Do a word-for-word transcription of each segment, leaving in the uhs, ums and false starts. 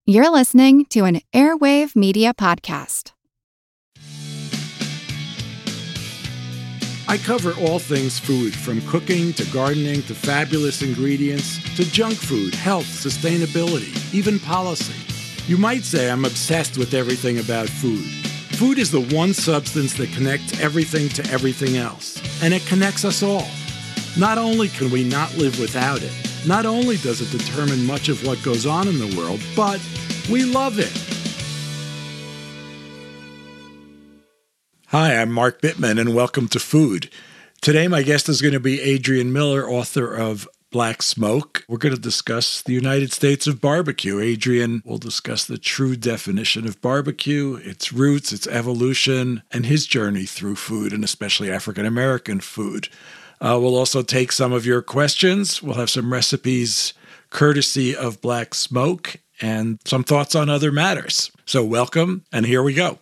You're listening to an Airwave Media Podcast. I cover all things food, from cooking to gardening to fabulous ingredients to junk food, health, sustainability, even policy. You might say I'm obsessed with everything about food. Food is the one substance that connects everything to everything else, and it connects us all. Not only can we not live without it, not only does it determine much of what goes on in the world, but we love it. Hi, I'm Mark Bittman, and welcome to Food. Today, my guest is going to be Adrian Miller, author of Black Smoke. We're going to discuss the United States of barbecue. Adrian will discuss the true definition of barbecue, its roots, its evolution, and his journey through food, and especially African-American food. Uh, we'll also take some of your questions. We'll have some recipes courtesy of Black Smoke and some thoughts on other matters. So welcome, and here we go.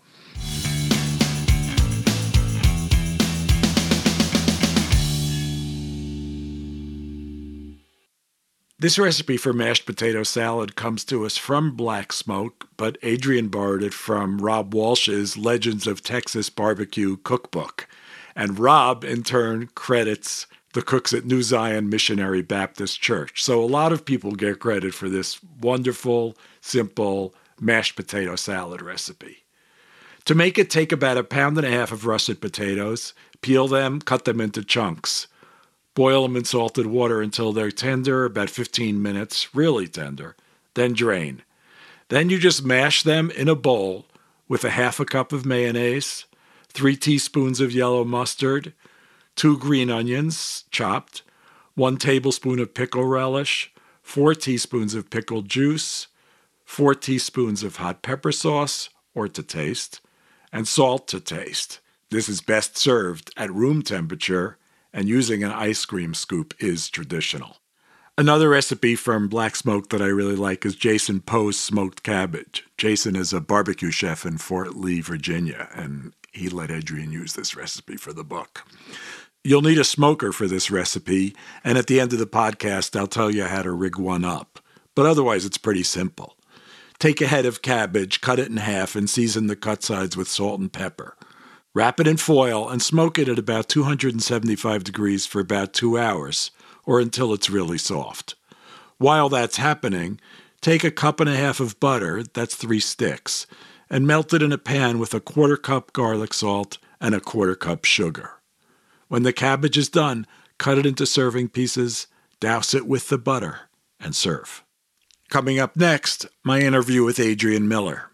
This recipe for mashed potato salad comes to us from Black Smoke, but Adrian borrowed it from Rob Walsh's Legends of Texas Barbecue cookbook. And Rob, in turn, credits the cooks at New Zion Missionary Baptist Church. So a lot of people get credit for this wonderful, simple mashed potato salad recipe. To make it, take about a pound and a half of russet potatoes, peel them, cut them into chunks. Boil them in salted water until they're tender, about fifteen minutes, really tender. Then drain. Then you just mash them in a bowl with a half a cup of mayonnaise, three teaspoons of yellow mustard, two green onions chopped, one tablespoon of pickle relish, four teaspoons of pickle juice, four teaspoons of hot pepper sauce, or to taste, and salt to taste. This is best served at room temperature, and using an ice cream scoop is traditional. Another recipe from Black Smoke that I really like is Jason Poe's smoked cabbage. Jason is a barbecue chef in Fort Lee, Virginia, and he let Adrian use this recipe for the book. You'll need a smoker for this recipe, and at the end of the podcast, I'll tell you how to rig one up. But otherwise, it's pretty simple. Take a head of cabbage, cut it in half, and season the cut sides with salt and pepper. Wrap it in foil and smoke it at about two hundred seventy-five degrees for about two hours, or until it's really soft. While that's happening, take a cup and a half of butter, that's three sticks, and melt it in a pan with a quarter cup garlic salt and a quarter cup sugar. When the cabbage is done, cut it into serving pieces, douse it with the butter, and serve. Coming up next, my interview with Adrian Miller.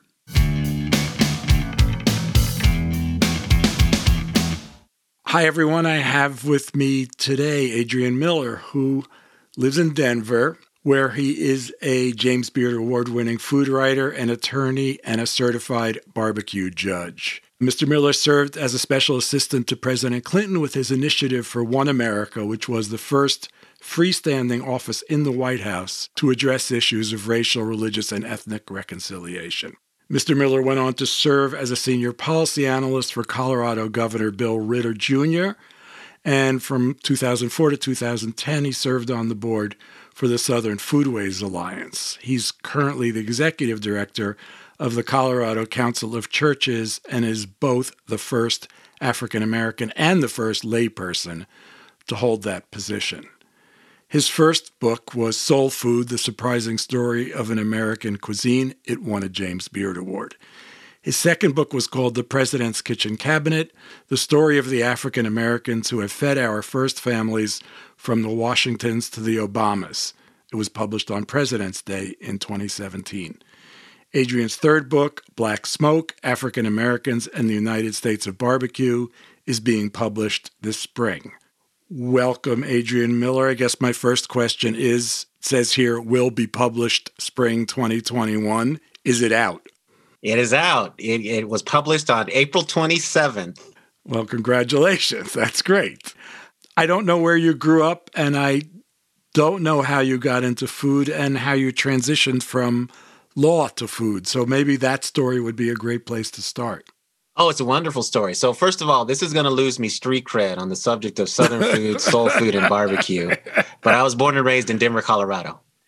Hi, everyone. I have with me today Adrian Miller, who lives in Denver, where he is a James Beard Award-winning food writer, an attorney, and a certified barbecue judge. Mister Miller served as a special assistant to President Clinton with his initiative for One America, which was the first freestanding office in the White House to address issues of racial, religious, and ethnic reconciliation. Mister Miller went on to serve as a senior policy analyst for Colorado Governor Bill Ritter Junior, and from two thousand four to two thousand ten, he served on the board for the Southern Foodways Alliance. He's currently the executive director of the Colorado Council of Churches and is both the first African-American and the first layperson to hold that position. His first book was Soul Food, The Surprising Story of an American Cuisine. It won a James Beard Award. His second book was called The President's Kitchen Cabinet, the story of the African Americans who have fed our first families from the Washingtons to the Obamas. It was published on President's Day in twenty seventeen. Adrian's third book, Black Smoke, African Americans and the United States of Barbecue, is being published this spring. Welcome, Adrian Miller. I guess my first question is, it says here, will be published spring twenty twenty-one. Is it out? It is out. It, it was published on April twenty-seventh. Well, congratulations. That's great. I don't know where you grew up, and I don't know how you got into food and how you transitioned from law to food. So maybe that story would be a great place to start. Oh, it's a wonderful story. So first of all, this is going to lose me street cred on the subject of Southern food, soul food, and barbecue. But I was born and raised in Denver, Colorado.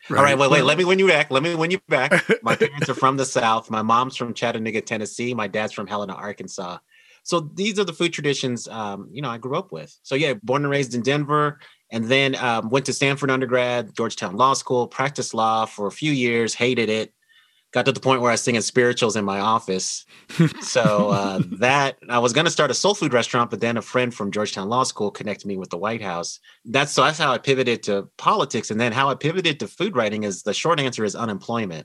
Right. All right, wait, wait. Let me win you back. Let me win you back. My parents are from the South. My mom's from Chattanooga, Tennessee. My dad's from Helena, Arkansas. So these are the food traditions, um, you know, I grew up with. So yeah, born and raised in Denver, and then um, went to Stanford undergrad, Georgetown Law School, practiced law for a few years, hated it. Got to the point where I was singing spirituals in my office. So uh, that I was going to start a soul food restaurant, but then a friend from Georgetown Law School connected me with the White House. That's so that's how I pivoted to politics. And then how I pivoted to food writing is the short answer is unemployment.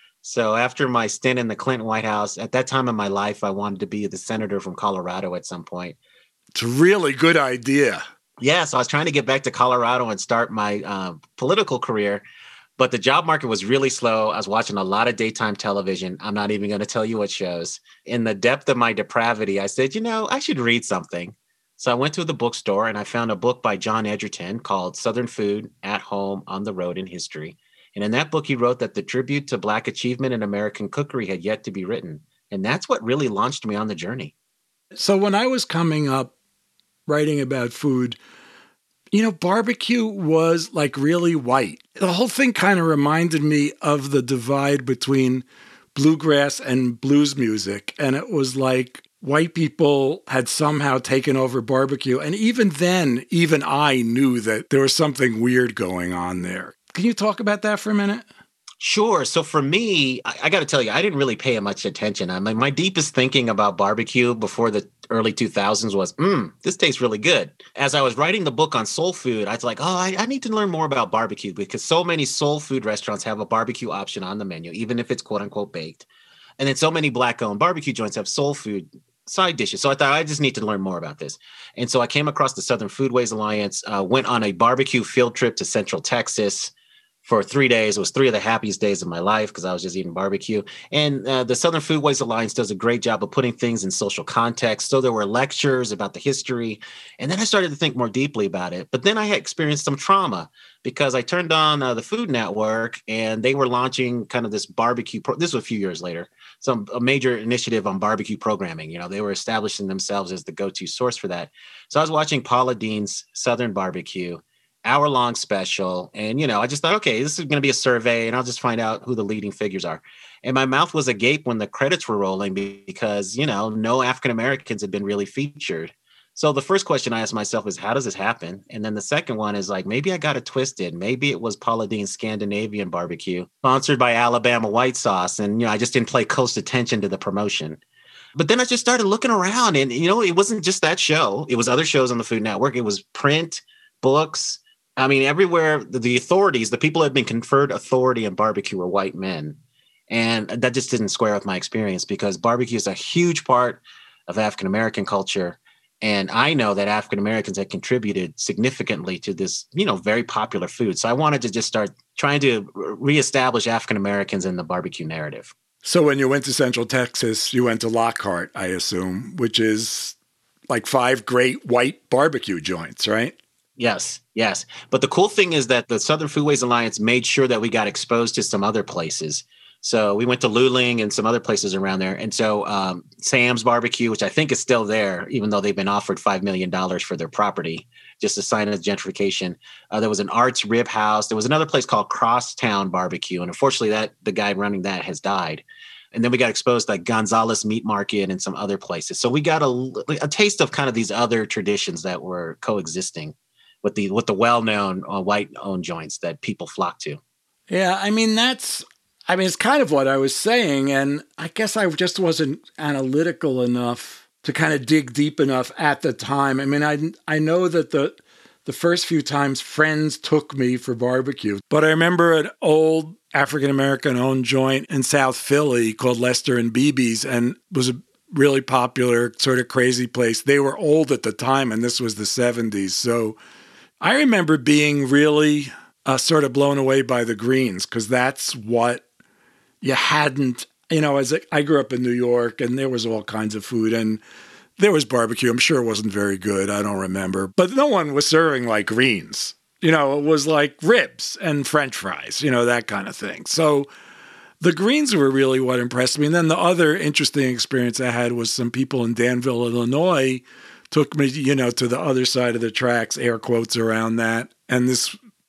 So after my stint in the Clinton White House, at that time in my life, I wanted to be the senator from Colorado at some point. It's a really good idea. Yeah, so I was trying to get back to Colorado and start my uh, political career. But the job market was really slow. I was watching a lot of daytime television. I'm not even going to tell you what shows. In the depth of my depravity, I said, you know, I should read something. So I went to the bookstore and I found a book by John Edgerton called Southern Food, At Home, On the Road in History. And in that book, he wrote that the tribute to Black achievement in American cookery had yet to be written. And that's what really launched me on the journey. So when I was coming up writing about food, you know, barbecue was like really white. The whole thing kind of reminded me of the divide between bluegrass and blues music. And it was like white people had somehow taken over barbecue. And even then, even I knew that there was something weird going on there. Can you talk about that for a minute? Sure. So for me, I, I got to tell you, I didn't really pay much attention. I mean, my deepest thinking about barbecue before the early two thousands was, mm, this tastes really good. As I was writing the book on soul food, I was like, oh, I, I need to learn more about barbecue because so many soul food restaurants have a barbecue option on the menu, even if it's quote unquote baked. And then so many Black owned barbecue joints have soul food side dishes. So I thought I just need to learn more about this. And so I came across the Southern Foodways Alliance, uh, went on a barbecue field trip to Central Texas for three days. It was three of the happiest days of my life because I was just eating barbecue. And uh, the Southern Foodways Alliance does a great job of putting things in social context. So there were lectures about the history. And then I started to think more deeply about it. But then I had experienced some trauma because I turned on uh, the Food Network and they were launching kind of this barbecue. Pro- this was a few years later. Some a major initiative on barbecue programming. You know, they were establishing themselves as the go-to source for that. So I was watching Paula Deen's Southern Barbecue, hour-long special. And, you know, I just thought, okay, this is going to be a survey and I'll just find out who the leading figures are. And my mouth was agape when the credits were rolling because, you know, no African-Americans had been really featured. So the first question I asked myself is, how does this happen? And then the second one is like, maybe I got it twisted. Maybe it was Paula Deen's Scandinavian Barbecue, sponsored by Alabama White Sauce. And, you know, I just didn't pay close attention to the promotion. But then I just started looking around and, you know, it wasn't just that show. It was other shows on the Food Network. It was print, books. I mean, everywhere, the authorities, the people who had been conferred authority in barbecue were white men. And that just didn't square with my experience because barbecue is a huge part of African-American culture. And I know that African-Americans had contributed significantly to this, you know, very popular food. So I wanted to just start trying to reestablish African-Americans in the barbecue narrative. So when you went to Central Texas, you went to Lockhart, I assume, which is like five great white barbecue joints, right? Yes, yes. But the cool thing is that the Southern Foodways Alliance made sure that we got exposed to some other places. So we went to Luling and some other places around there. And so um, Sam's Barbecue, which I think is still there, even though they've been offered five million dollars for their property, just a sign of gentrification. Uh, there was an Arts Rib House. There was another place called Crosstown Barbecue. And unfortunately, that the guy running that has died. And then we got exposed to like Gonzalez Meat Market and some other places. So we got a, a taste of kind of these other traditions that were coexisting with the with the well-known uh, white-owned joints that people flock to. Yeah, I mean, that's, I mean, it's kind of what I was saying. And I guess I just wasn't analytical enough to kind of dig deep enough at the time. I mean, I I know that the the first few times friends took me for barbecue, but I remember an old African-American owned joint in South Philly called Lester and Beebe's, and it was a really popular sort of crazy place. They were old at the time, and this was the seventies. So I remember being really uh, sort of blown away by the greens because that's what you hadn't, you know, as a, I grew up in New York and there was all kinds of food and there was barbecue. I'm sure it wasn't very good. I don't remember. But no one was serving like greens. You know, it was like ribs and French fries, you know, that kind of thing. So the greens were really what impressed me. And then the other interesting experience I had was some people in Danville, Illinois, took me, you know, to the other side of the tracks, air quotes around that. And this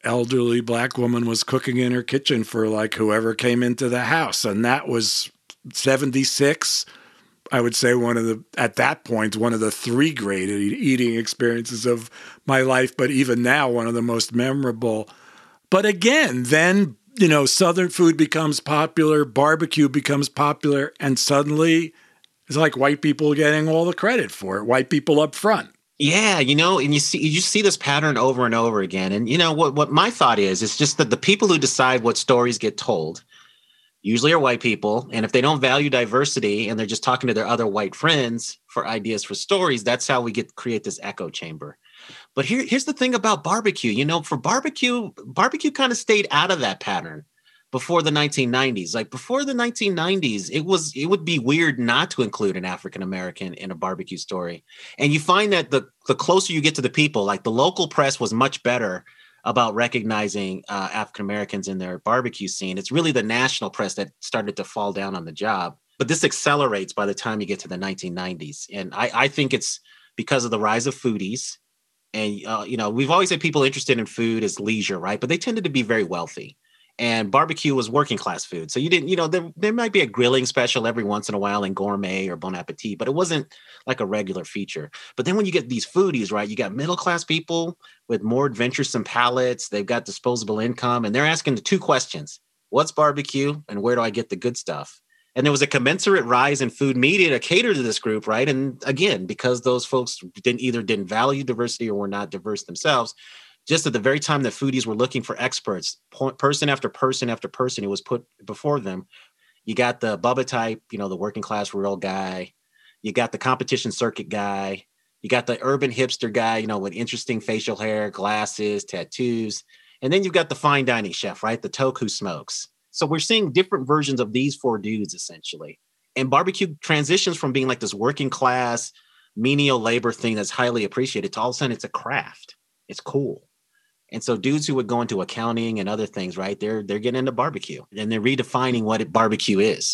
elderly black woman was cooking in her kitchen for like whoever came into the house. And that was seventy-six. I would say one of the, at that point, one of the three great eating experiences of my life. But even now, one of the most memorable. But again, then, you know, Southern food becomes popular, barbecue becomes popular, and suddenly it's like white people getting all the credit for it, white people up front. Yeah, you know, and you see you see this pattern over and over again. And you know what what my thought is, is just that the people who decide what stories get told usually are white people. And if they don't value diversity and they're just talking to their other white friends for ideas for stories, that's how we get create this echo chamber. But here, here's the thing about barbecue. You know, for barbecue, barbecue kind of stayed out of that pattern before the nineteen nineties. Like before the nineteen nineties, it was it would be weird not to include an African American in a barbecue story. And you find that the the closer you get to the people, like the local press was much better about recognizing uh, African Americans in their barbecue scene. It's really the national press that started to fall down on the job. But this accelerates by the time you get to the nineteen nineties. And I, I think it's because of the rise of foodies. And, uh, you know, we've always had people interested in food as leisure, right? But they tended to be very wealthy. And barbecue was working class food. So you didn't, you know, there, there might be a grilling special every once in a while in Gourmet or Bon Appetit, but it wasn't like a regular feature. But then when you get these foodies, right, you got middle class people with more adventuresome palates. They've got disposable income, and they're asking the two questions: what's barbecue and where do I get the good stuff? And there was a commensurate rise in food media to cater to this group, right? And again, because those folks didn't either didn't value diversity or were not diverse themselves, just at the very time that foodies were looking for experts, person after person after person who was put before them, you got the Bubba type, you know, the working class rural guy. You got the competition circuit guy. You got the urban hipster guy, you know, with interesting facial hair, glasses, tattoos. And then you've got the fine dining chef, right? The toke who smokes. So we're seeing different versions of these four dudes, essentially. And barbecue transitions from being like this working class, menial labor thing that's highly appreciated to all of a sudden it's a craft. It's cool. And so dudes who would go into accounting and other things, right, they're they're getting into barbecue and they're redefining what it, barbecue is.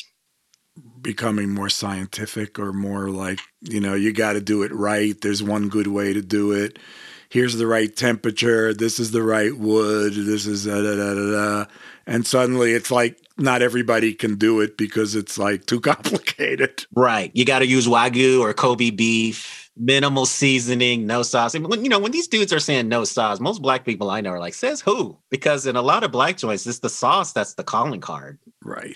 Becoming more scientific or more like, you know, you got to do it right. There's one good way to do it. Here's the right temperature. This is the right wood. This is da da da da da. And suddenly it's like not everybody can do it because it's like too complicated. Right. You got to use Wagyu or Kobe beef, minimal seasoning, no sauce. And when, you know, when these dudes are saying no sauce, most black people I know are like, says who? Because in a lot of black joints, it's the sauce that's the calling card. Right.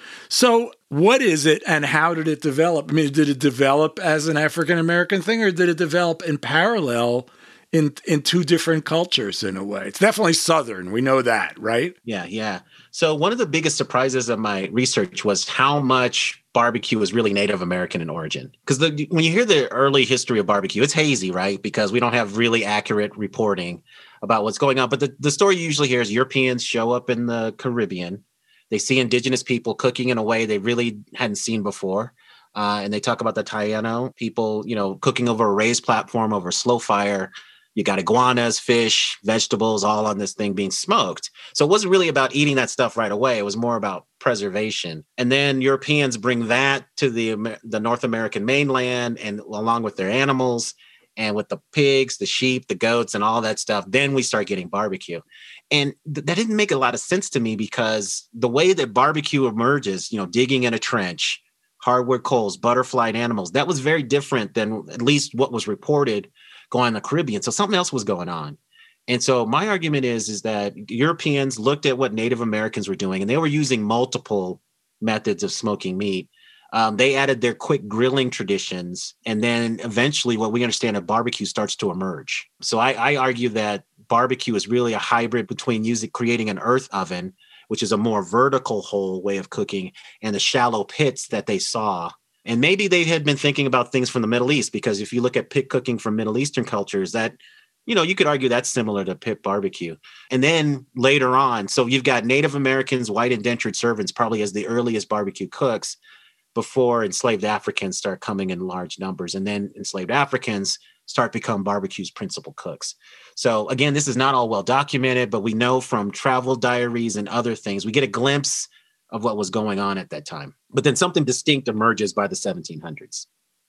So what is it and how did it develop? I mean, did it develop as an African-American thing or did it develop in parallel in in two different cultures in a way? It's definitely Southern. We know that, right? Yeah, yeah. So one of the biggest surprises of my research was how much barbecue was really Native American in origin. Because when you hear the early history of barbecue, it's hazy, right? Because we don't have really accurate reporting about what's going on. But the, the story you usually hear is Europeans show up in the Caribbean. They see indigenous people cooking in a way they really hadn't seen before. Uh, and they talk about the Taino people, you know, cooking over a raised platform over slow fire. You got iguanas, fish, vegetables, all on this thing being smoked. So it wasn't really about eating that stuff right away. It was more about preservation. And then Europeans bring that to the, the North American mainland and along with their animals and with the pigs, the sheep, the goats, and all that stuff. Then we start getting barbecue. And th- that didn't make a lot of sense to me because the way that barbecue emerges, you know, digging in a trench, hardwood coals, butterflied animals, that was very different than at least what was reported going in the Caribbean. So something else was going on. And so my argument is, is that Europeans looked at what Native Americans were doing, and they were using multiple methods of smoking meat. Um, they added their quick grilling traditions. And then eventually what we understand of barbecue starts to emerge. So I, I argue that barbecue is really a hybrid between using, creating an earth oven, which is a more vertical whole way of cooking, and the shallow pits that they saw. And maybe they had been thinking about things from the Middle East, because if you look at pit cooking from Middle Eastern cultures, that, you know, you could argue that's similar to pit barbecue. And then later on, so you've got Native Americans, white indentured servants, probably as the earliest barbecue cooks before enslaved Africans start coming in large numbers. And then enslaved Africans start become barbecue's principal cooks. So again, this is not all well documented, but we know from travel diaries and other things, we get a glimpse of what was going on at that time. But then something distinct emerges by the seventeen hundreds.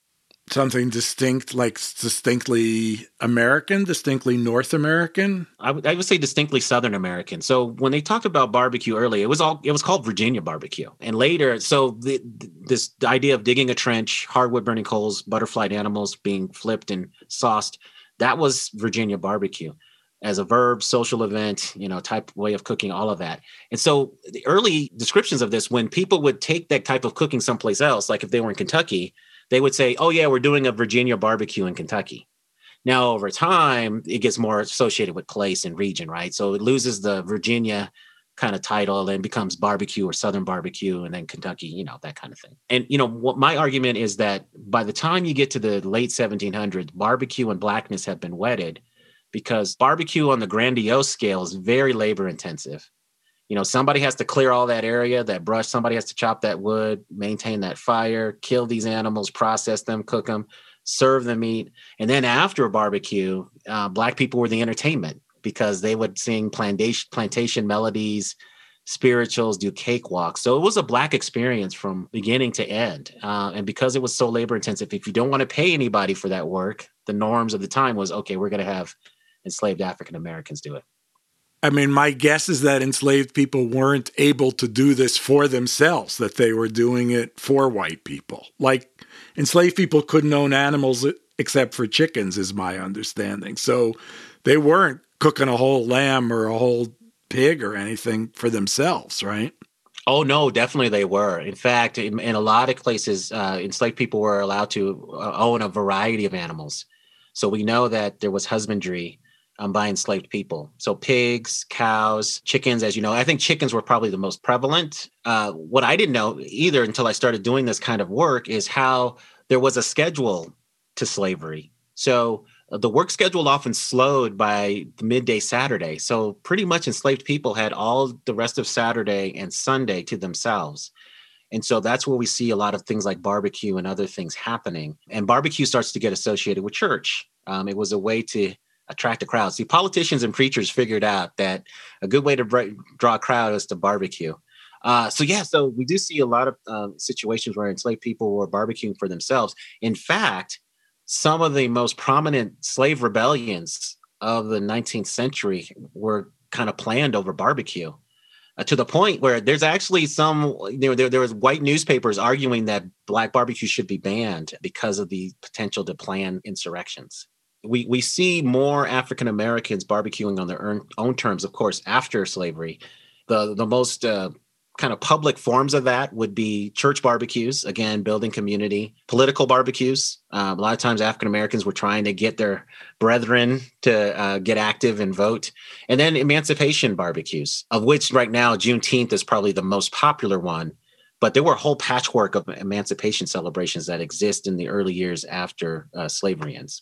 something distinct, like distinctly American, distinctly North American? I would, I would say distinctly Southern American. So when they talked about barbecue earlier, it was all it was called Virginia barbecue. And later, so the, this idea of digging a trench, hardwood burning coals, butterflied animals being flipped and sauced, that was Virginia barbecue as a verb, social event, you know, type way of cooking, all of that. And so the early descriptions of this, when people would take that type of cooking someplace else, like if they were in Kentucky, they would say, oh yeah, we're doing a Virginia barbecue in Kentucky. Now, over time, it gets more associated with place and region, right? So it loses the Virginia kind of title and becomes barbecue or Southern barbecue, and then Kentucky, you know, that kind of thing. And, you know, what my argument is that by the time you get to the late seventeen hundreds, barbecue and blackness have been wedded, because barbecue on the grandiose scale is very labor intensive. You know, somebody has to clear all that area, that brush, somebody has to chop that wood, maintain that fire, kill these animals, process them, cook them, serve the meat. And then after a barbecue, uh, Black people were the entertainment, because they would sing plantation, plantation melodies, spirituals, do cakewalks. So it was a Black experience from beginning to end. Uh, and because it was so labor intensive, if you don't want to pay anybody for that work, the norms of the time was, okay, we're going to have enslaved African Americans do it. I mean, my guess is that enslaved people weren't able to do this for themselves, that they were doing it for white people. Like, enslaved people couldn't own animals except for chickens, is my understanding. So they weren't cooking a whole lamb or a whole pig or anything for themselves, right? Oh, no, definitely they were. In fact, in, in a lot of places, uh, enslaved people were allowed to uh, own a variety of animals. So we know that there was husbandry um, by enslaved people. So pigs, cows, chickens, as you know. I think chickens were probably the most prevalent. Uh, what I didn't know either until I started doing this kind of work is how there was a schedule to slavery. So uh, the work schedule often slowed by the midday Saturday. So pretty much enslaved people had all the rest of Saturday and Sunday to themselves. And so that's where we see a lot of things like barbecue and other things happening. And barbecue starts to get associated with church. Um, it was a way to attract a crowd. See, politicians and preachers figured out that a good way to br- draw a crowd is to barbecue. Uh, so, yeah, so we do see a lot of um, situations where enslaved people were barbecuing for themselves. In fact, some of the most prominent slave rebellions of the nineteenth century were kind of planned over barbecue. Uh, to the point where there's actually some, you know, there, there was white newspapers arguing that Black barbecue should be banned because of the potential to plan insurrections. We we see more African Americans barbecuing on their own, own terms, of course, after slavery. The, the most uh, kind of public forms of that would be church barbecues, again, building community, political barbecues. Uh, a lot of times African Americans were trying to get their brethren to uh, get active and vote. And then emancipation barbecues, of which right now Juneteenth is probably the most popular one. But there were a whole patchwork of emancipation celebrations that exist in the early years after uh, slavery ends.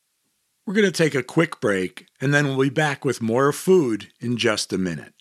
We're going to take a quick break, and then we'll be back with more food in just a minute.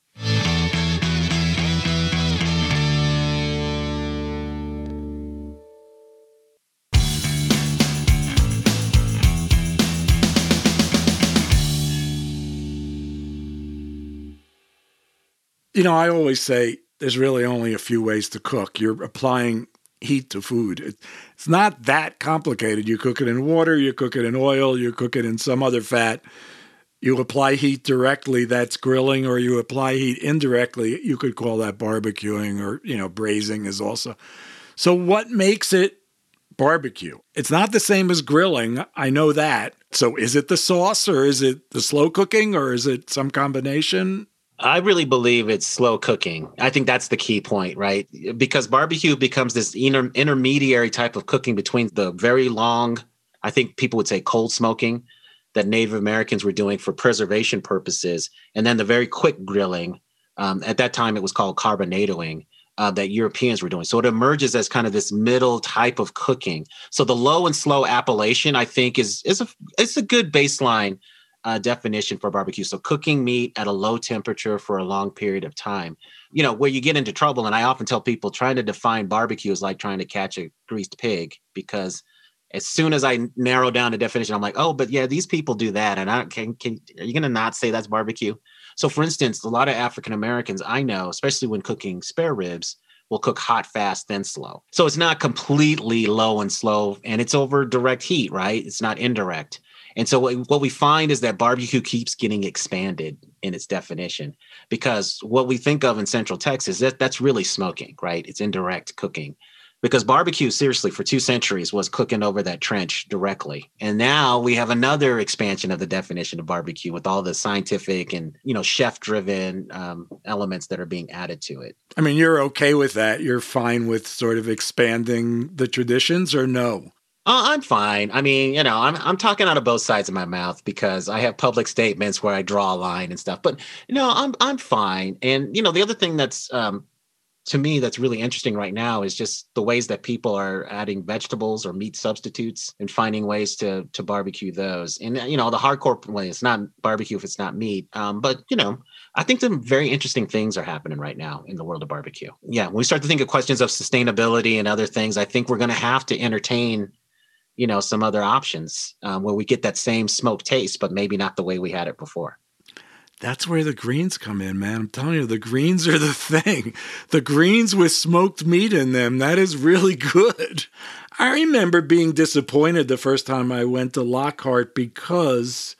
You know, I always say there's really only a few ways to cook. You're applying heat to food. It, it's not that complicated. You cook it in water, you cook it in oil, you cook it in some other fat. You apply heat directly, that's grilling, or you apply heat indirectly. You could call that barbecuing, or, you know, braising is also. So what makes it barbecue? It's not the same as grilling. I know that. So is it the sauce, or is it the slow cooking, or is it some combination? I really believe it's slow cooking. I think that's the key point, right? Because barbecue becomes this inter- intermediary type of cooking between the very long, I think people would say cold smoking that Native Americans were doing for preservation purposes, and then the very quick grilling. Um, at that time, it was called carbonatoing uh, that Europeans were doing. So it emerges as kind of this middle type of cooking. So the low and slow appellation, I think, is is a it's a good baseline Uh, definition for barbecue. So cooking meat at a low temperature for a long period of time. You know, where you get into trouble, and I often tell people trying to define barbecue is like trying to catch a greased pig, because as soon as I narrow down the definition, I'm like, oh, but yeah, these people do that. And I can, can are you going to not say that's barbecue? So for instance, a lot of African Americans I know, especially when cooking spare ribs, will cook hot, fast, then slow. So it's not completely low and slow, and it's over direct heat, right? It's not indirect. And so what, what we find is that barbecue keeps getting expanded in its definition, because what we think of in Central Texas, that, that's really smoking, right? It's indirect cooking. Because barbecue, seriously, for two centuries was cooking over that trench directly. And now we have another expansion of the definition of barbecue with all the scientific and, you know, chef-driven um, elements that are being added to it. I mean, you're okay with that? You're fine with sort of expanding the traditions, or no? Uh, I'm fine. I mean, you know, I'm I'm talking out of both sides of my mouth because I have public statements where I draw a line and stuff. But no, I'm I'm fine. And, you know, the other thing that's um, to me, that's really interesting right now is just the ways that people are adding vegetables or meat substitutes and finding ways to to barbecue those. And, you know, the hardcore way, it's not barbecue if it's not meat. Um, but, you know, I think some very interesting things are happening right now in the world of barbecue. Yeah, when we start to think of questions of sustainability and other things, I think we're going to have to entertain, you know, some other options um, where we get that same smoked taste, but maybe not the way we had it before. That's where the greens come in, man. I'm telling you, the greens are the thing. The greens with smoked meat in them, that is really good. I remember being disappointed the first time I went to Lockhart because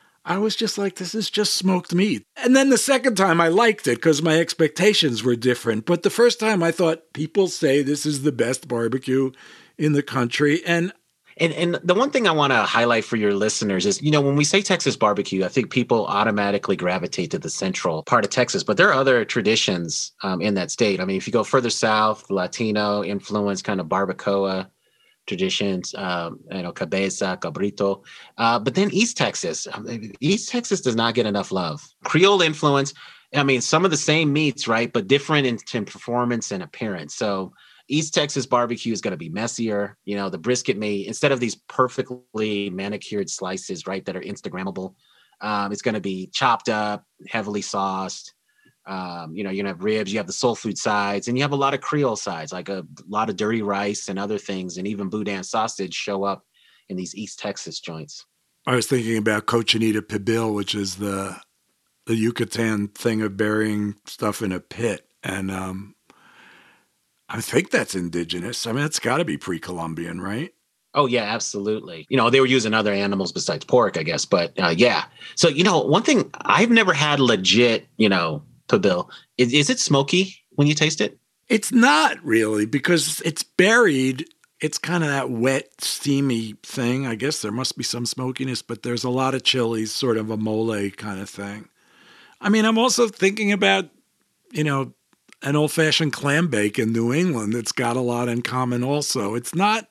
I was just like, this is just smoked meat. And then the second time I liked it because my expectations were different. But the first time I thought, people say this is the best barbecue in the country. And And and the one thing I want to highlight for your listeners is, you know, when we say Texas barbecue, I think people automatically gravitate to the central part of Texas, but there are other traditions um, in that state. I mean, if you go further south, Latino influence kind of barbacoa traditions, um, you know, cabeza, cabrito. Uh, but then East Texas, I mean, East Texas does not get enough love. Creole influence, I mean, some of the same meats, right, but different in, in performance and appearance. So East Texas barbecue is going to be messier. You know, the brisket may, instead of these perfectly manicured slices, right, that are Instagrammable, um, it's going to be chopped up, heavily sauced. Um, you know, you're going to have ribs, you have the soul food sides, and you have a lot of Creole sides, like a lot of dirty rice and other things, and even boudin sausage show up in these East Texas joints. I was thinking about cochinita pibil, which is the the Yucatan thing of burying stuff in a pit. And um I think that's indigenous. I mean, it's got to be pre-Columbian, right? Oh, yeah, absolutely. You know, they were using other animals besides pork, I guess. But uh, yeah. So, you know, one thing I've never had legit, you know, pibil. Is, is it smoky when you taste it? It's not really, because it's buried. It's kind of that wet, steamy thing. I guess there must be some smokiness, but there's a lot of chilies, sort of a mole kind of thing. I mean, I'm also thinking about, you know, an old-fashioned clam bake in New England that's got a lot in common also. It's not,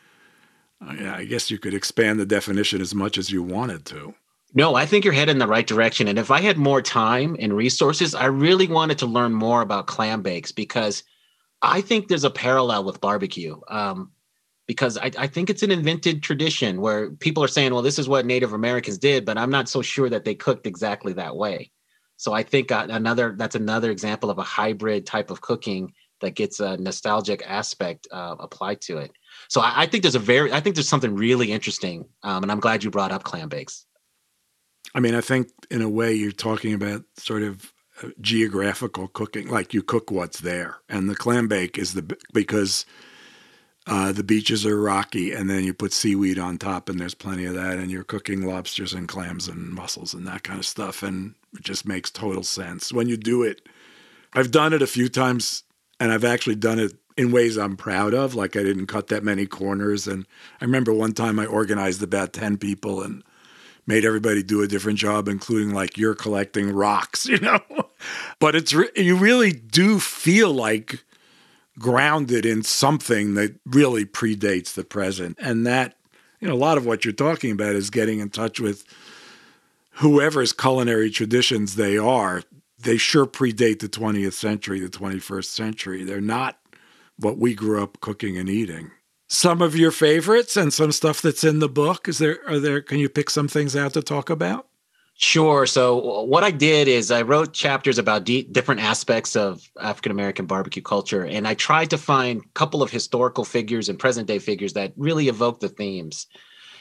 I guess you could expand the definition as much as you wanted to. No, I think you're headed in the right direction. And if I had more time and resources, I really wanted to learn more about clam bakes, because I think there's a parallel with barbecue. Um, because I, I think it's an invented tradition where people are saying, well, this is what Native Americans did, but I'm not so sure that they cooked exactly that way. So I think another that's another example of a hybrid type of cooking that gets a nostalgic aspect uh, applied to it. So I, I think there's a very I think there's something really interesting, um, and I'm glad you brought up clam bakes. I mean, I think in a way you're talking about sort of geographical cooking, like you cook what's there, and the clam bake is the because uh, the beaches are rocky, and then you put seaweed on top, and there's plenty of that, and you're cooking lobsters and clams and mussels and that kind of stuff, and it just makes total sense when you do it. I've done it a few times, and I've actually done it in ways I'm proud of, like I didn't cut that many corners. And I remember one time I organized about ten people and made everybody do a different job, including like you're collecting rocks, you know. But it's re- you really do feel like grounded in something that really predates the present. And that, you know, a lot of what you're talking about is getting in touch with whoever's culinary traditions they are. They sure predate the twentieth century, the twenty-first century. They're not what we grew up cooking and eating. Some of your favorites and some stuff that's in the book, is there, are there, can you pick some things out to talk about? Sure. So what I did is I wrote chapters about de- different aspects of African-American barbecue culture. And I tried to find a couple of historical figures and present day figures that really evoke the themes.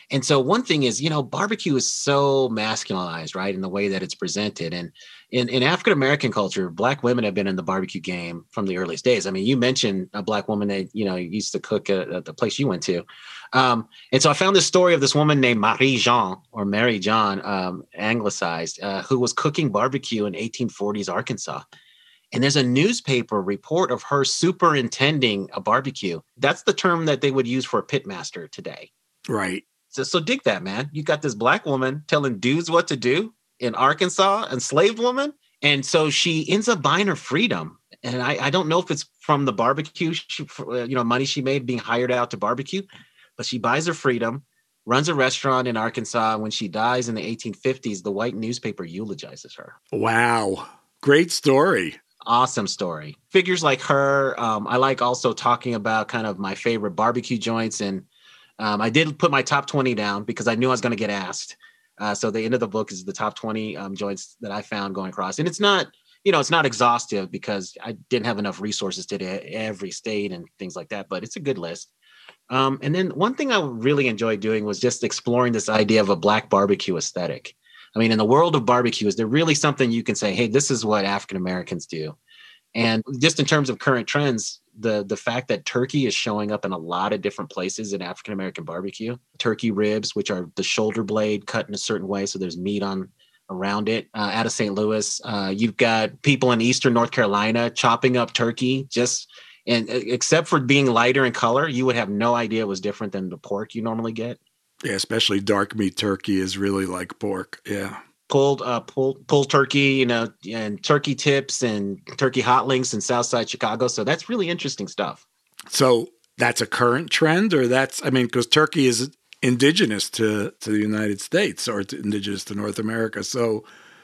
And so one thing is, you know, barbecue is so masculinized, right, in the way that it's presented. And in, in African-American culture, Black women have been in the barbecue game from the earliest days. I mean, you mentioned a Black woman that, you know, used to cook at, at the place you went to. Um, and so I found this story of this woman named Marie Jean, or Mary John, um, anglicized, uh, who was cooking barbecue in eighteen forties Arkansas. And there's a newspaper report of her superintending a barbecue. That's the term that they would use for a pitmaster today. Right. So, so dig that, man. You got this Black woman telling dudes what to do in Arkansas, enslaved woman. And so she ends up buying her freedom. And I, I don't know if it's from the barbecue, she, you know, money she made being hired out to barbecue, but she buys her freedom, runs a restaurant in Arkansas. When she dies in the eighteen fifties, the white newspaper eulogizes her. Wow. Great story. Awesome story. Figures like her. Um, I like also talking about kind of my favorite barbecue joints. And um, I did put my top twenty down because I knew I was going to get asked. Uh, so the end of the book is the top twenty um, joints that I found going across. And it's not, you know, it's not exhaustive because I didn't have enough resources to do every state and things like that, but it's a good list. Um, and then one thing I really enjoyed doing was just exploring this idea of a Black barbecue aesthetic. I mean, in the world of barbecue, is there really something you can say, hey, this is what African Americans do? And just in terms of current trends, the, the fact that turkey is showing up in a lot of different places in African American barbecue, turkey ribs, which are the shoulder blade cut in a certain way, so there's meat on around it. Uh, out of Saint Louis, uh, you've got people in Eastern North Carolina chopping up turkey just, and except for being lighter in color, you would have no idea it was different than the pork you normally get. Yeah, especially dark meat turkey is really like pork. Yeah. Pulled, uh, pulled, pulled turkey, you know, and turkey tips and turkey hot links in Southside Chicago. So that's really interesting stuff. So that's a current trend, or that's, I mean, because turkey is indigenous to, to the United States or to indigenous to North America. So,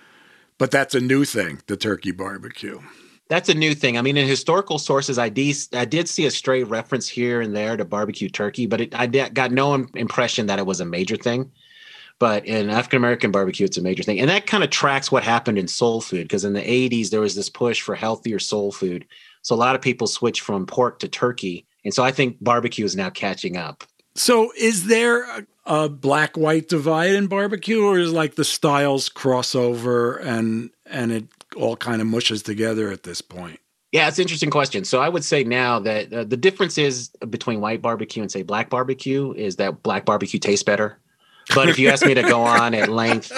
but that's a new thing, the turkey barbecue. That's a new thing. I mean, in historical sources, I, de- I did see a stray reference here and there to barbecue turkey, but it, I de- got no impression that it was a major thing. But in African-American barbecue, it's a major thing. And that kind of tracks what happened in soul food, because in the eighties, there was this push for healthier soul food. So a lot of people switched from pork to turkey. And so I think barbecue is now catching up. So is there a, a black-white divide in barbecue, or is like the styles crossover and and it all kind of mushes together at this point? Yeah, it's an interesting question. So I would say now that uh, the difference is between white barbecue and, say, black barbecue is that black barbecue tastes better. But if you ask me to go on at length.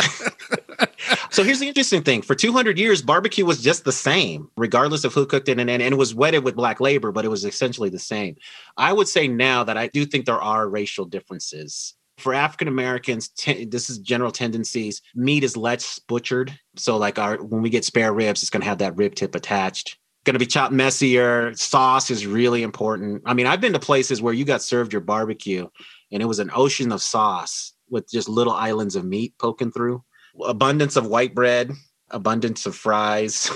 So here's the interesting thing. For two hundred years, barbecue was just the same, regardless of who cooked it. And, and, and it was wetted with black labor, but it was essentially the same. I would say now that I do think there are racial differences. For African Americans, te- this is general tendencies. Meat is less butchered. So like our when we get spare ribs, it's going to have that rib tip attached. Going to be chopped messier. Sauce is really important. I mean, I've been to places where you got served your barbecue and it was an ocean of sauce with just little islands of meat poking through. Abundance of white bread, abundance of fries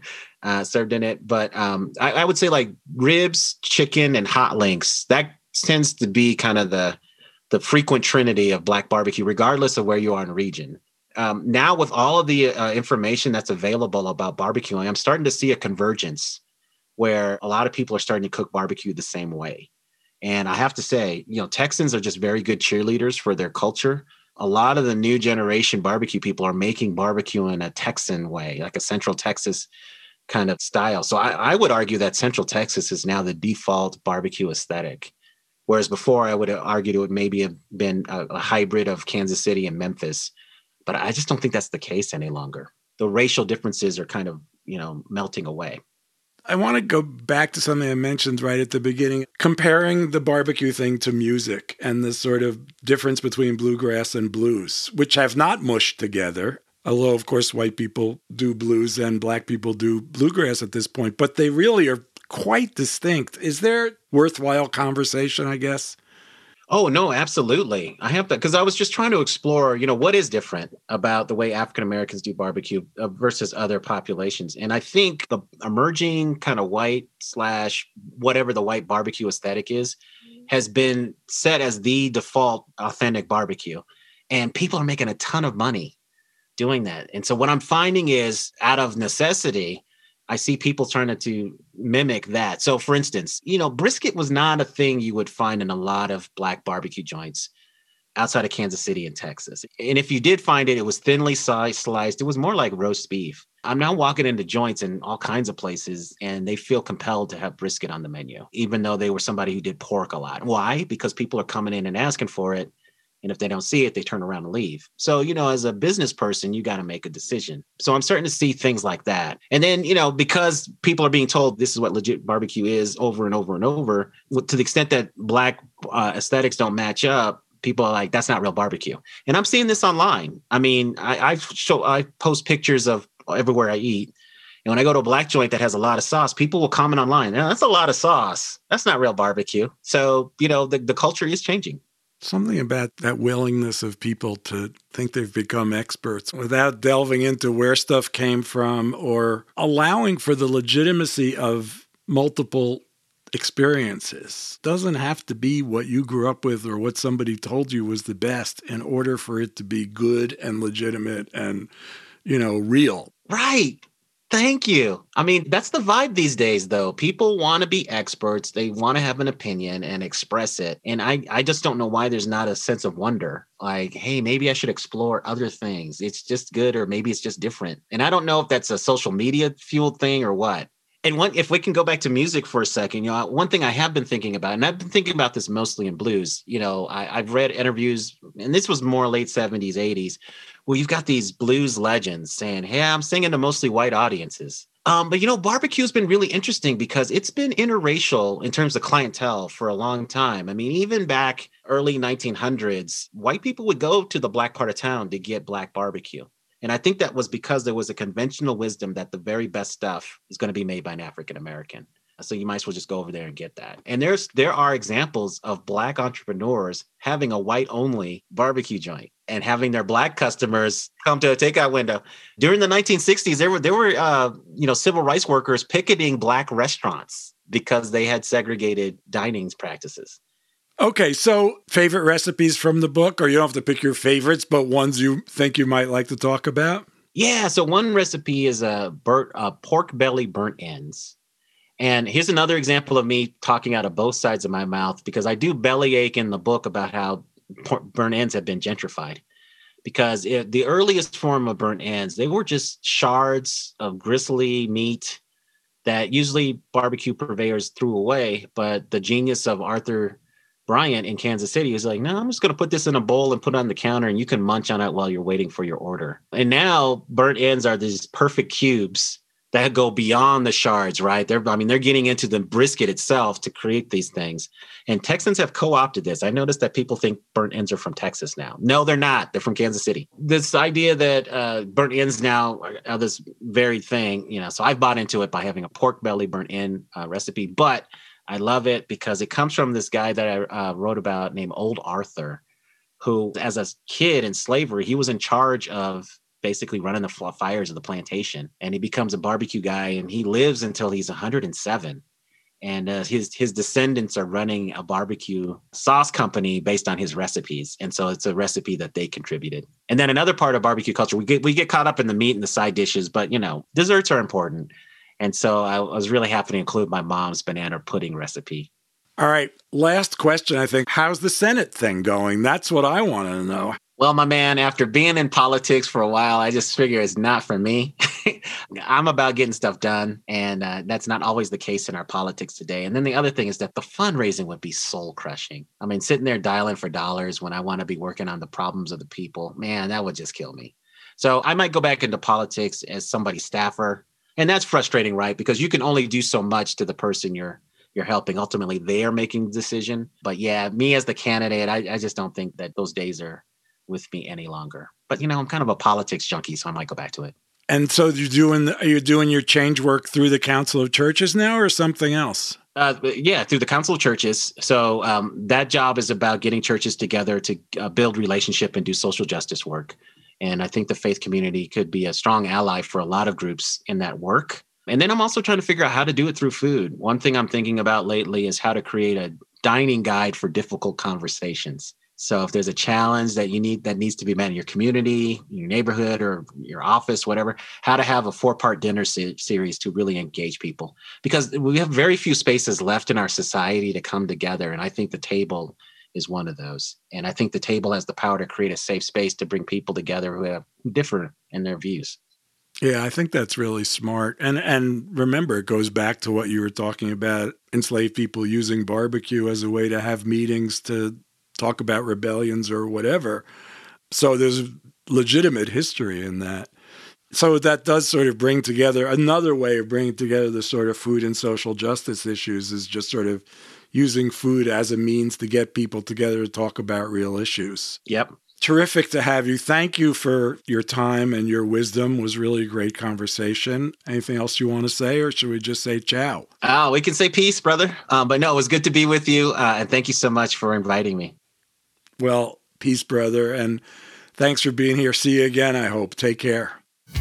uh, served in it. But um, I, I would say like ribs, chicken, and hot links. That tends to be kind of the the frequent trinity of black barbecue, regardless of where you are in region. Um, now with all of the uh, information that's available about barbecuing, I'm starting to see a convergence where a lot of people are starting to cook barbecue the same way. And I have to say, you know, Texans are just very good cheerleaders for their culture. A lot of the new generation barbecue people are making barbecue in a Texan way, like a Central Texas kind of style. So I, I would argue that Central Texas is now the default barbecue aesthetic. Whereas before I would have argued it would maybe have been a, a hybrid of Kansas City and Memphis. But I just don't think that's the case any longer. The racial differences are kind of, you know, melting away. I want to go back to something I mentioned right at the beginning, comparing the barbecue thing to music and the sort of difference between bluegrass and blues, which have not mushed together. Although, of course, white people do blues and black people do bluegrass at this point, but they really are quite distinct. Is there worthwhile conversation, I guess? Oh, no, absolutely. I have that because I was just trying to explore, you know, what is different about the way African Americans do barbecue uh, versus other populations. And I think the emerging kind of white slash whatever the white barbecue aesthetic is has been set as the default authentic barbecue. And people are making a ton of money doing that. And so what I'm finding is out of necessity, I see people trying to, to mimic that. So for instance, you know, brisket was not a thing you would find in a lot of black barbecue joints. outside of Kansas City in Texas. And if you did find it, it was thinly sliced. It was more like roast beef. I'm now walking into joints in all kinds of places, and they feel compelled to have brisket on the menu, even though they were somebody who did pork a lot. Why? Because people are coming in and asking for it. And if they don't see it, they turn around and leave. So, you know, as a business person, you got to make a decision. So I'm starting to see things like that. And then, you know, because people are being told this is what legit barbecue is over and over and over, to the extent that Black uh, aesthetics don't match up, people are like, that's not real barbecue. And I'm seeing this online. I mean, I, I show, I post pictures of everywhere I eat. And when I go to a Black joint that has a lot of sauce, people will comment online, "Yeah, that's a lot of sauce. That's not real barbecue." So, you know, the, the culture is changing. Something about that willingness of people to think they've become experts without delving into where stuff came from or allowing for the legitimacy of multiple experiences. Doesn't have to be what you grew up with or what somebody told you was the best in order for it to be good and legitimate and, you know, real. Right. Thank you. I mean, that's the vibe these days, though. People want to be experts. They want to have an opinion and express it. And I, I just don't know why there's not a sense of wonder. Like, hey, maybe I should explore other things. It's just good, or maybe it's just different. And I don't know if that's a social media fueled thing or what. And one, if we can go back to music for a second, you know, one thing I have been thinking about, and I've been thinking about this mostly in blues, you know, I, I've read interviews, and this was more late seventies, eighties, where you've got these blues legends saying, hey, I'm singing to mostly white audiences. Um, but, you know, barbecue has been really interesting because it's been interracial in terms of clientele for a long time. I mean, even back early nineteen hundreds, white people would go to the Black part of town to get Black barbecue. And I think that was because there was a conventional wisdom that the very best stuff is going to be made by an African-American. So you might as well just go over there and get that. And there's there are examples of Black entrepreneurs having a white-only barbecue joint and having their Black customers come to a takeout window. During the nineteen sixties, there were there were uh, you know civil rights workers picketing Black restaurants because they had segregated dining practices. Okay, so favorite recipes from the book, or you don't have to pick your favorites, but ones you think you might like to talk about? Yeah, so one recipe is a burnt, uh, pork belly burnt ends. And here's another example of me talking out of both sides of my mouth, because I do bellyache in the book about how por- burnt ends have been gentrified. Because it, the earliest form of burnt ends, they were just shards of gristly meat that usually barbecue purveyors threw away. But the genius of Arthur Bryant in Kansas City was like, no, I'm just going to put this in a bowl and put it on the counter and you can munch on it while you're waiting for your order. And now burnt ends are these perfect cubes that go beyond the shards, right? They're, I mean, they're getting into the brisket itself to create these things. And Texans have co-opted this. I noticed that people think burnt ends are from Texas now. No, they're not. They're from Kansas City. This idea that uh, burnt ends now are, are this very thing, you know, so I've bought into it by having a pork belly burnt end uh, recipe, but I love it because it comes from this guy that I uh, wrote about named Old Arthur, who as a kid in slavery, he was in charge of basically running the fires of the plantation. And he becomes a barbecue guy and he lives until he's one hundred seven. And uh, his his descendants are running a barbecue sauce company based on his recipes. And so it's a recipe that they contributed. And then another part of barbecue culture, we get we get caught up in the meat and the side dishes, but, you know, desserts are important. And so I was really happy to include my mom's banana pudding recipe. All right. Last question, I think. How's the Senate thing going? That's what I want to know. Well, my man, after being in politics for a while, I just figure it's not for me. I'm about getting stuff done. And uh, that's not always the case in our politics today. And then the other thing is that the fundraising would be soul crushing. I mean, sitting there dialing for dollars when I want to be working on the problems of the people, man, that would just kill me. So I might go back into politics as somebody's staffer. And that's frustrating, right? Because you can only do so much to the person you're you're helping. Ultimately, they are making the decision. But yeah, me as the candidate, I, I just don't think that those days are with me any longer. But, you know, I'm kind of a politics junkie, so I might go back to it. And so you're doing, are you doing your change work through the Council of Churches now or something else? Uh, yeah, through the Council of Churches. So um, that job is about getting churches together to uh, build relationship and do social justice work. And I think the faith community could be a strong ally for a lot of groups in that work. And then I'm also trying to figure out how to do it through food. One thing I'm thinking about lately is how to create a dining guide for difficult conversations. So if there's a challenge that you need that needs to be met in your community, your neighborhood, or your office, whatever, how to have a four-part dinner se- series to really engage people. Because we have very few spaces left in our society to come together. And I think the table is one of those. And I think the table has the power to create a safe space to bring people together who have who differ in their views. Yeah, I think that's really smart. And and remember, it goes back to what you were talking about, enslaved people using barbecue as a way to have meetings to talk about rebellions or whatever. So there's legitimate history in that. So that does sort of bring together, another way of bringing together the sort of food and social justice issues is just sort of using food as a means to get people together to talk about real issues. Yep. Terrific to have you. Thank you for your time and your wisdom. It was really a great conversation. Anything else you want to say, or should we just say ciao? Oh, we can say peace, brother. Um, but no, it was good to be with you. Uh, and thank you so much for inviting me. Well, peace, brother. And thanks for being here. See you again, I hope. Take care.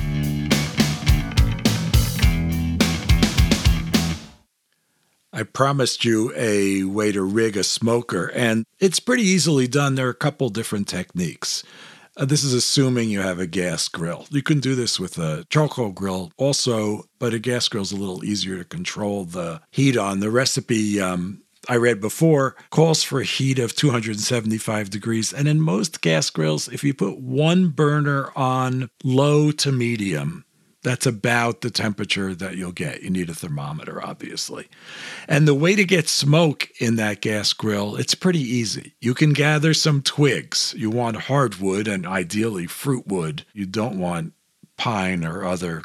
I promised you a way to rig a smoker, and it's pretty easily done. There are a couple different techniques. Uh, this is assuming you have a gas grill. You can do this with a charcoal grill also, but a gas grill is a little easier to control the heat on. The recipe um, I read before calls for a heat of two hundred seventy-five degrees, and in most gas grills, if you put one burner on low to medium, that's about the temperature that you'll get. You need a thermometer, obviously. And the way to get smoke in that gas grill, it's pretty easy. You can gather some twigs. You want hardwood and ideally fruit wood. You don't want pine or other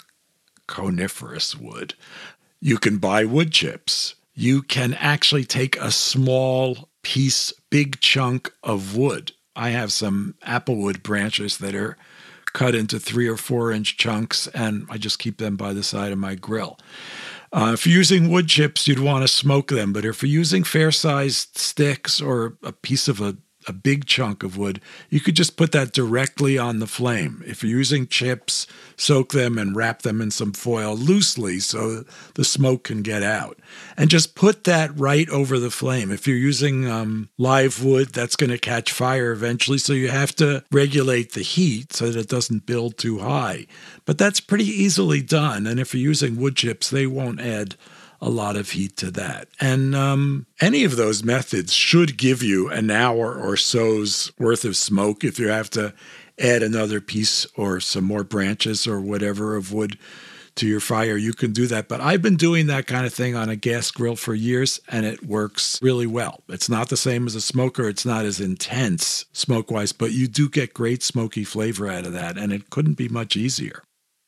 coniferous wood. You can buy wood chips. You can actually take a small piece, big chunk of wood. I have some applewood branches that are cut into three or four inch chunks, and I just keep them by the side of my grill. Uh, if you're using wood chips, you'd want to smoke them, but if you're using fair-sized sticks or a piece of a, a big chunk of wood, you could just put that directly on the flame. If you're using chips, soak them and wrap them in some foil loosely so the smoke can get out. And just put that right over the flame. If you're using um, live wood, that's going to catch fire eventually, so you have to regulate the heat so that it doesn't build too high. But that's pretty easily done, and if you're using wood chips, they won't add a lot of heat to that. And um, any of those methods should give you an hour or so's worth of smoke. If you have to add another piece or some more branches or whatever of wood to your fire, you can do that. But I've been doing that kind of thing on a gas grill for years, and it works really well. It's not the same as a smoker. It's not as intense smoke-wise, but you do get great smoky flavor out of that, and it couldn't be much easier.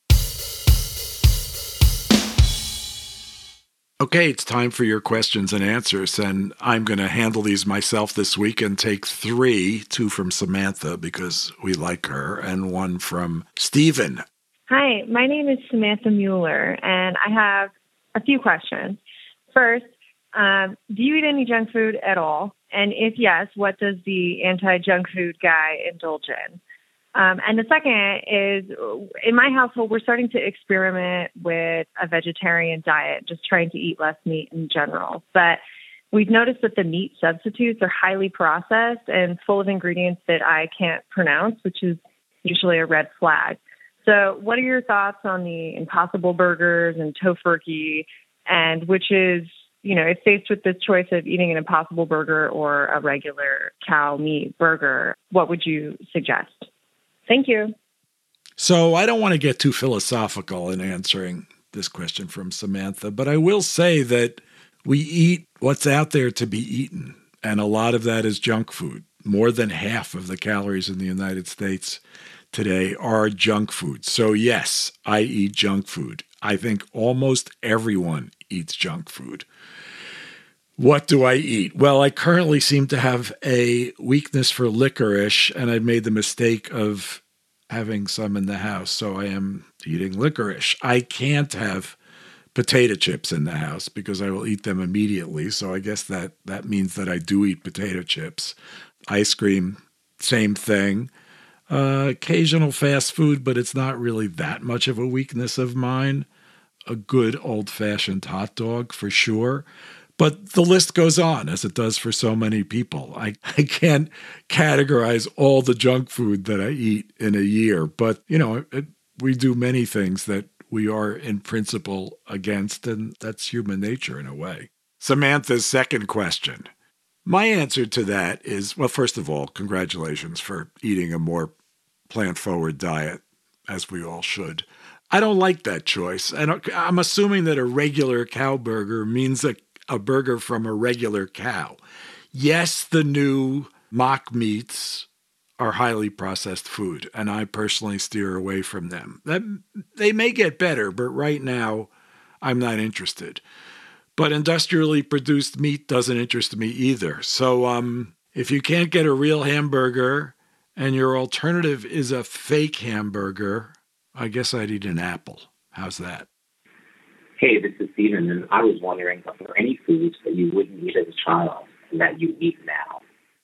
Okay, it's time for your questions and answers, and I'm going to handle these myself this week and take three, two from Samantha because we like her, and one from Stephen. Hi, my name is Samantha Mueller, and I have a few questions. First, um, do you eat any junk food at all? And if yes, what does the anti-junk food guy indulge in? Um, and the second is, in my household, we're starting to experiment with a vegetarian diet, just trying to eat less meat in general. But we've noticed that the meat substitutes are highly processed and full of ingredients that I can't pronounce, which is usually a red flag. So what are your thoughts on the Impossible Burgers and Tofurkey, and which is, you know, if faced with this choice of eating an Impossible Burger or a regular cow meat burger, what would you suggest? Thank you. So I don't want to get too philosophical in answering this question from Samantha, but I will say that we eat what's out there to be eaten, and a lot of that is junk food. More than half of the calories in the United States today are junk food. So yes, I eat junk food. I think almost everyone eats junk food. What do I eat? Well, I currently seem to have a weakness for licorice, and I made the mistake of having some in the house, so I am eating licorice. I can't have potato chips in the house because I will eat them immediately, so I guess that, that means that I do eat potato chips. Ice cream, same thing. Uh, occasional fast food, but it's not really that much of a weakness of mine. A good old-fashioned hot dog, for sure. But the list goes on, as it does for so many people. I, I can't categorize all the junk food that I eat in a year. But, you know, it, we do many things that we are in principle against, and that's human nature in a way. Samantha's second question. My answer to that is, well, first of all, congratulations for eating a more plant-forward diet, as we all should. I don't like that choice. And I'm assuming that a regular cow burger means a, a burger from a regular cow. Yes, the new mock meats are highly processed food, and I personally steer away from them. That, they may get better, but right now I'm not interested. But industrially produced meat doesn't interest me either. So um, if you can't get a real hamburger and your alternative is a fake hamburger, I guess I'd eat an apple. How's that? Hey, this is Steven, and I was wondering, are there any foods that you wouldn't eat as a child and that you eat now?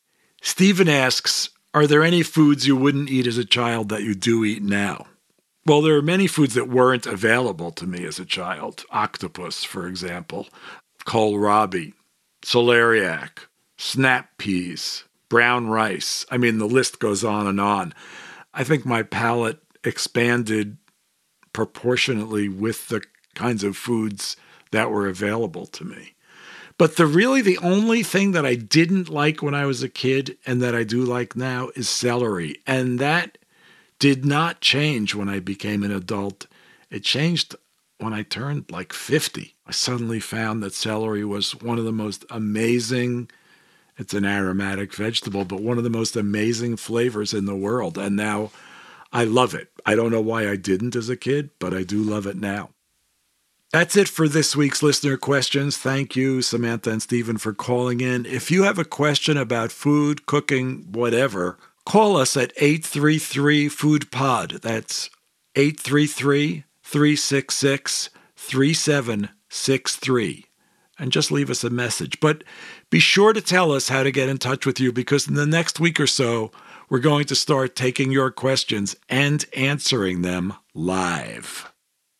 Steven asks, are there any foods you wouldn't eat as a child that you do eat now? Well, there are many foods that weren't available to me as a child. Octopus, for example, kohlrabi, celeriac, snap peas, brown rice. I mean, the list goes on and on. I think my palate expanded proportionately with the kinds of foods that were available to me. But the really the only thing that I didn't like when I was a kid and that I do like now is celery. And that did not change when I became an adult. It changed when I turned like fifty. I suddenly found that celery was one of the most amazing, it's an aromatic vegetable, but one of the most amazing flavors in the world. And now I love it. I don't know why I didn't as a kid, but I do love it now. That's it for this week's listener questions. Thank you, Samantha and Stephen, for calling in. If you have a question about food, cooking, whatever, call us at eight three three, food pod. That's eight three three, three six six, three seven six three. And just leave us a message. But be sure to tell us how to get in touch with you, because in the next week or so, we're going to start taking your questions and answering them live.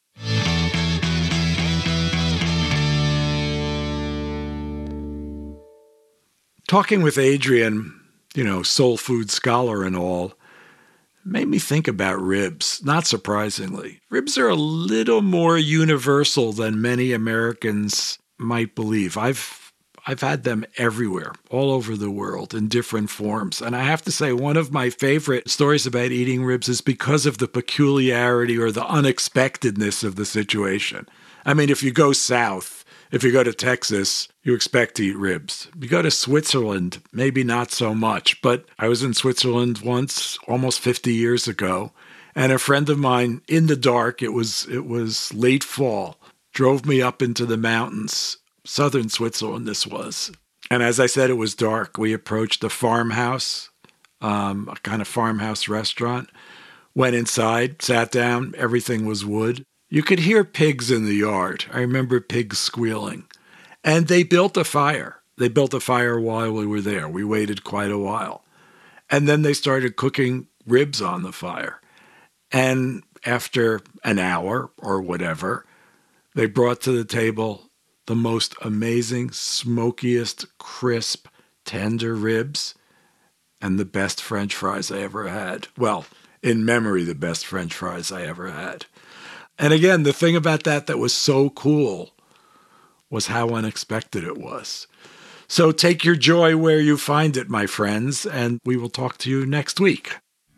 Talking with Adrian, you know, soul food scholar and all, made me think about ribs, not surprisingly. Ribs are a little more universal than many Americans might believe. I've I've had them everywhere, all over the world, in different forms. And I have to say, one of my favorite stories about eating ribs is because of the peculiarity or the unexpectedness of the situation. I mean, if you go south, if you go to Texas, you expect to eat ribs. If you go to Switzerland, maybe not so much. But I was in Switzerland once, almost fifty years ago, and a friend of mine, in the dark, it was it was late fall, drove me up into the mountains, southern Switzerland this was. And as I said, it was dark. We approached a farmhouse, um, a kind of farmhouse restaurant, went inside, sat down, everything was wood. You could hear pigs in the yard. I remember pigs squealing. And they built a fire. They built a fire while we were there. We waited quite a while. And then they started cooking ribs on the fire. And after an hour or whatever, they brought to the table the most amazing, smokiest, crisp, tender ribs and the best French fries I ever had. Well, in memory, the best French fries I ever had. And again, the thing about that that was so cool was how unexpected it was. So take your joy where you find it, my friends, and we will talk to you next week.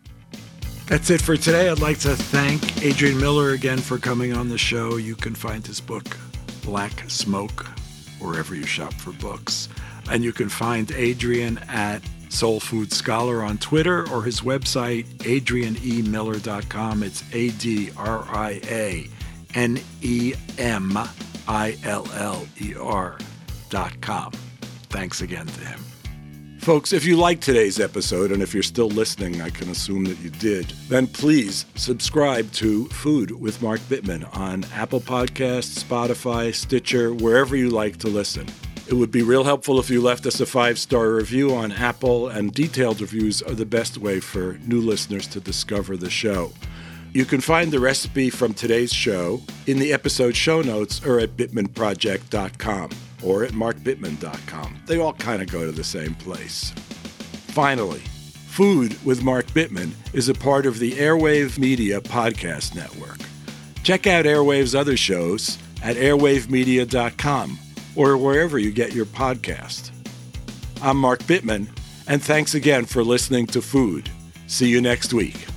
That's it for today. I'd like to thank Adrian Miller again for coming on the show. You can find his book, Black Smoke, wherever you shop for books. And you can find Adrian at Soul Food Scholar on Twitter or his website, adrian e miller dot com. It's A D R I A N E M I L L E R dot com. Thanks again to him. Folks, if you liked today's episode, and if you're still listening, I can assume that you did, then please subscribe to Food with Mark Bittman on Apple Podcasts, Spotify, Stitcher, wherever you like to listen. It would be real helpful if you left us a five-star review on Apple, and detailed reviews are the best way for new listeners to discover the show. You can find the recipe from today's show in the episode show notes or at bittman project dot com or at mark bittman dot com. They all kind of go to the same place. Finally, Food with Mark Bittman is a part of the Airwave Media Podcast Network. Check out Airwave's other shows at airwave media dot com or wherever you get your podcast. I'm Mark Bittman, and thanks again for listening to Food. See you next week.